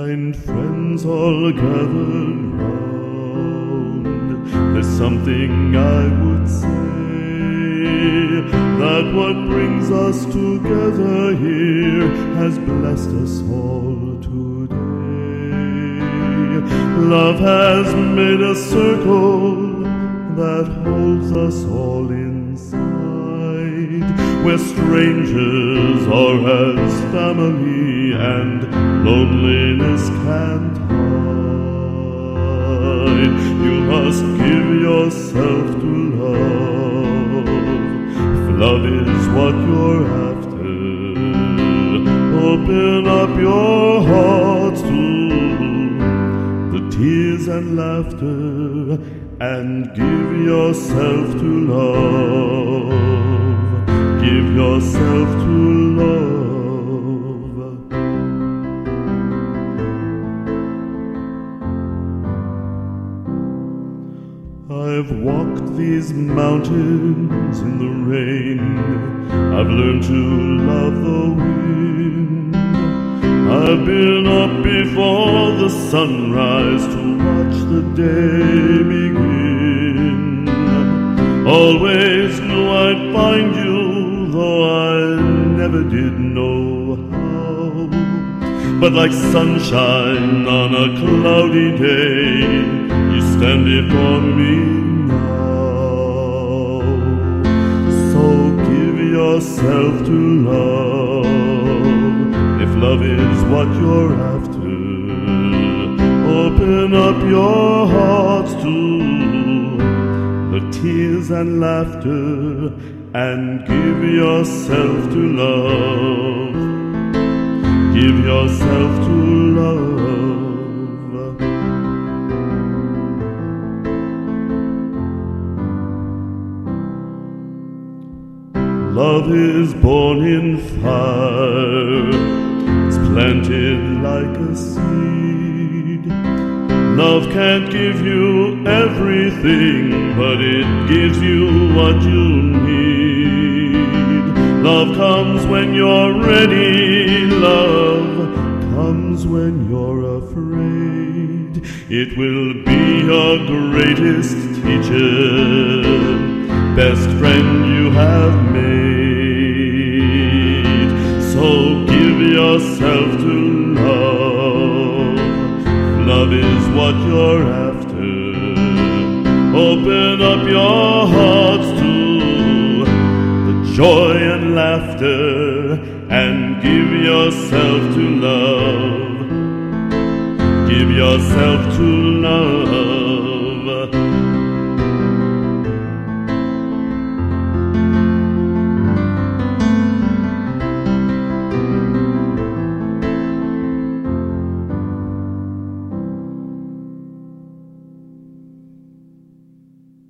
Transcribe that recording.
kind friends all gathered round, there's something I would say, that what brings us together here has blessed us all today. Love has made a circle that holds us all inside, where strangers are as family and loneliness can't hide. You must give yourself to love, if love is what you're after. Open up your hearts to the tears and laughter, and give yourself to love. Give yourself to love. I've walked these mountains in the rain, I've learned to love the wind. I've been up before the sunrise to watch the day begin. Always knew I'd find you, though I never did know how. But like sunshine on a cloudy day, you stand before me now. So give yourself to love, if love is what you're after. Open up your hearts to the tears and laughter, and give yourself to love. Give yourself to love. Love is born in fire, it's planted like a seed. Love can't give you everything, but it gives you what you need. Love comes when you're ready, love comes when you're afraid. It will be your greatest teacher, best friend you have made. So give yourself to love, love is what you're after. Open up your hearts to the joy and laughter, and give yourself to love. Give yourself to love.